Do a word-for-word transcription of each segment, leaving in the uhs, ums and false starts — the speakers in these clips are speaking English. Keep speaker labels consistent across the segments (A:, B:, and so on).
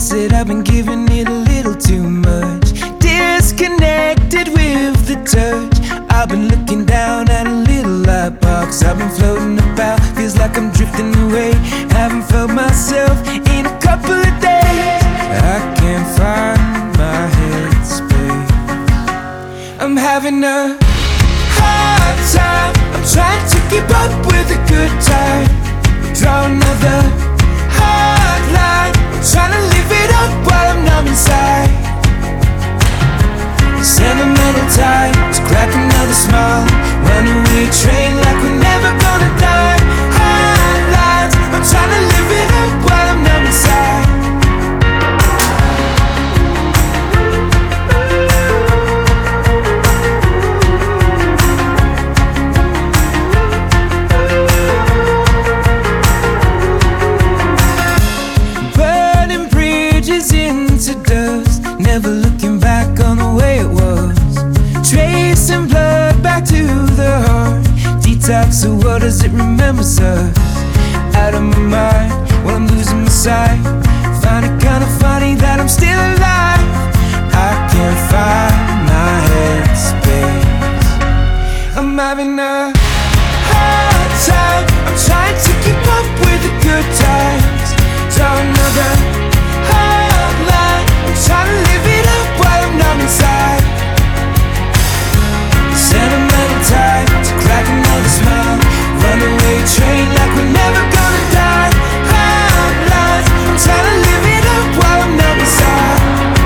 A: guess that I've been giving it a little too much. Disconnected with the touch. I've been looking down at a little light box. I've been floating about, feels like I'm drifting away. Haven't felt myself in a couple of days. I can't find my headspace. I'm having a hard time. I'm trying to keep up with the good time. Draw another hard line. I'm trying to live it up while I'm numb inside. Sentimental times, crack another smile. Runaway train like we're never gonna die. Hard lines, I'm trying to live it up while I'm numb inside. Burning bridges into dust, never looking back on the way it was. Tracing blood back to the heart. Detox, so what does it remembers us? Out of my mind, while I'm losing my sight. Find it kinda funny that I'm still alive. I can't find my headspace. I'm having a hard time. I'm trying to keep up with the good times. Draw another hard line. I'm trying to live it up while I'm numb inside. Sentimental times, crack another smile. Runaway train like we're never gonna die. Hard lines, I'm trying to live it up while I'm numb inside.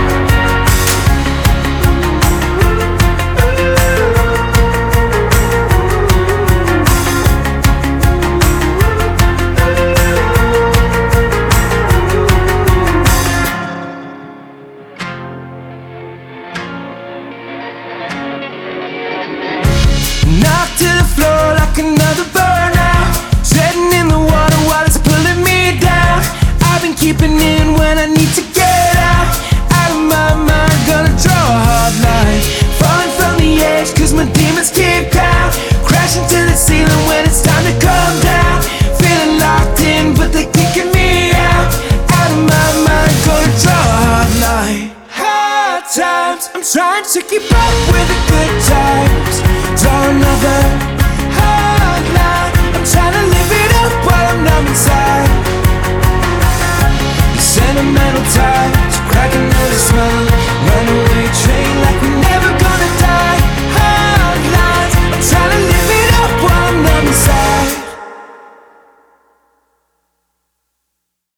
A: Knocked to the floor like another burnout. Treading in the water while it's pulling me down. I've been keeping in when I need to get out. Out of my mind, gonna draw a hard line. Falling from the edge cause my demons keep count. Crashing to the ceiling when it's time to come down. Feeling locked in but they're kicking me out. Out of my mind, gonna draw a hard line. Hard times, I'm trying to keep up with the good times.